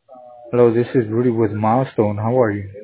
Hello, this is Rudy with Milestone. How are you?